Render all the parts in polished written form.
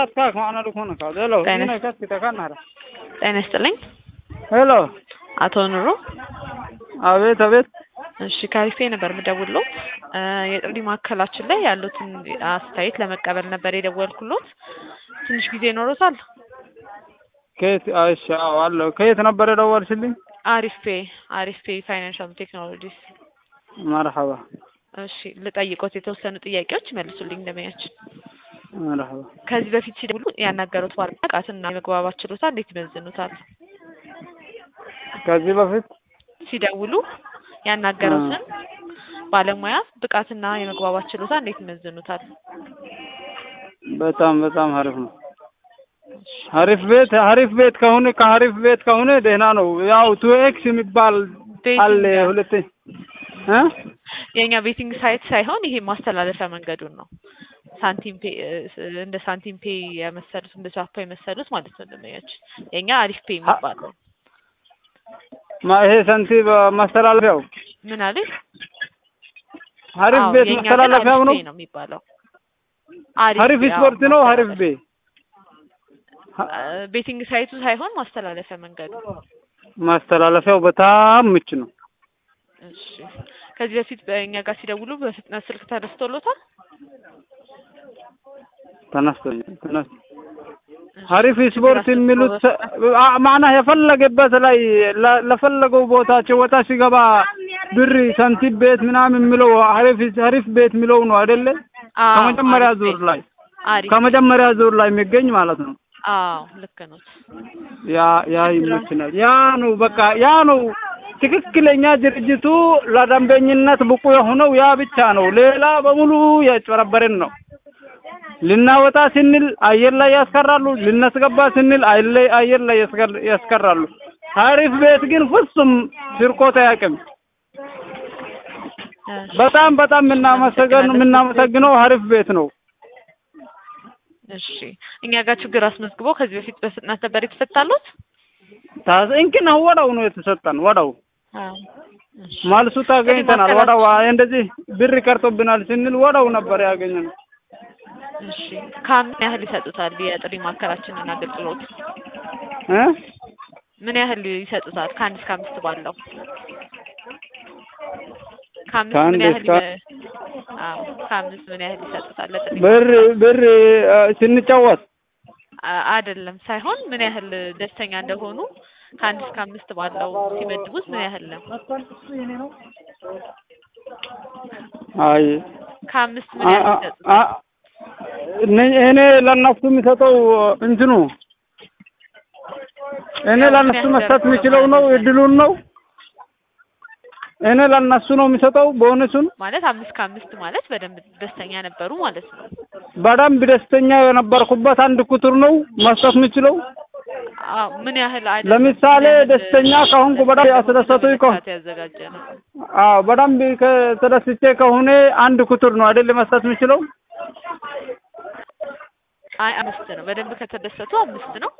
كاك معنا لكونا كذا هلو هنا كاتك تكنهر ጤና ይስጥልኝ هلو አቶ ኑሩ አቤት አቤት እሺ ካሪፌ ነበር የምደውልሎት የጥሪ ማዕከላችን ላይ ያሉትን አስተያየት ለመቀበል ነበር የደወልኩሎት ትንሽ ጊዜ ይኖሮታል ከየት አይሻ አለው ከየት ነበር የደወልሽልኝ አሪፌ ፋይናንሻል ቴክኖሎጂስ مرحبا እሺ ልጠይቆት የተወሰኑ ጥያቄዎች መልሱልኝ እንደማያችን مرحبا ከዚህ በፊት ሲደውሉ ያናገሩት ባለቃትና የመግባባት ችሎታ እንዴት ይመዝኑታል ከዚህ በፊት ሲደውሉ ያናገሩትን ባለሙያ ብቃትና የመግባባት ችሎታ እንዴት ይመዝኑታል በጣም አሪፍ ነው አሪፍ ቤት ከሆነ ደህና ነው ያው 2x የሚባል አለ ሁለት የኛ ቤቲንግ ሳይት ሳይሆን ይሄ ማስተላለፊያ መንገዱን ነው ሳንቲም ፔ እንደ ሳንቲም ፔ የመሰሉት እንደ ቻፓ የመሰሉት ማለት ነው እንደማያችሁ የኛ አሪፍ ፔ የሚባለው ይሄ ሳንቲም ማስተላለፊያው ምን አለ አሪፍ ቤት ማስተላለፊያው ነው የሚባለው አሪፍ ስፖርት ነው አሪፍ ቤት ቤቲንግ ሳይቱ ሳይሆን ማስተላለፊያ መንገዱ ማስተላለፊያው በጣም ምቹ ነው እሺ ከዚህ በፊት በእኛ ጋር ሲደውሉ በፍጥነት ስልክ ተነስቶሎታል ተነስቶ አሪፍ ስፖርት የሚሉት ማና የፈለገበት ላይ ለፈለገው ቦታቸው ወጣ ሲገባ ብር ሳንቲም ቤት ምናምን የሚለው አሪፍ ቤት የሚለው ነው አይደለ ከመጀመሪያ ዙር ላይ የሚገኝ ማለት ነው ልክ ነው ያ ይመችናል ያ ነው በቃ ያ ነው ትክክለኛ ድርጅቱ ለደንበኝነት ብቁ የሆነው ያ ብቻ ነው ሌላ በሙሉ ያጭበረበረን ነው ልናወጣ ስንል አየር ላይ ያስቀራሉ ልናስገባ ስንል አየር ላይ ያስቀራሉ አሪፍ ቤት ግን ፍጹም ስርቆት አያውቅም በጣም የምናመሰግነው አሪፍ ቤት ነው እሺ እኛ ጋር ችግር አስመዝግበው ከዚህ በፊት በፍጥነት ነበር የተፈታሉት ታንኪና ወዳው ነው የተሰጠን ወዳው ማልሱ ታገኝተናል ወዳው እንደዚህ ብር ቀርቶብናል ስንል ወዳው ነበር ያገኘነው እሺ ከምን ያህል ይሰጡታል የጥሪ ማዕከላችንን አገልግሎት ምን ያህል ይሰጡታል ከአንድ እስከ 5 ባለው ምን ያህል ምን ያህል ይሰጡታል ለጥሪ ብር ስንጫወት አይደለም ሳይሆን ምን ያህል ደስተኛ እንደሆኑ ከአንድ እስከ 5 ባለው ሲመድቡት ምን ያህል ነው አይ ከ5 ምን ያህል ይሰጡታል እኔ ለነሱ የሚሰጠው እንትኑ እኔ ለነሱ መስጠት የሚችለው ነው እድሉን ነው እኔ ለነሱ ነው የሚሰጠው ቦነሱን ማለት 5 ከ5 ማለት በደንብ ደስተኛ ነበሩ ማለት ነው በደንብ ደስተኛ የነበርኩበት አንድ ቁጥር ነው መስጠት የምችለው ምን ያህል አይደለም ለምሳሌ ደስተኛ ከሆንኩ በደንብ ያስደሰቱኝ በደንብ ከተደስቼ ከሆነ አንድ ቁጥር ነው አይደል መስጠት የምችለው 5 ነው በደንብ ከተደሰቱ 5 ነው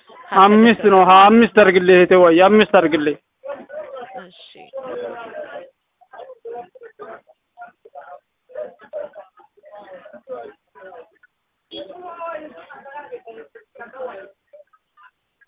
5 አድርግልኝ እህቴ ወይ 5 አድርግልኝ እሺ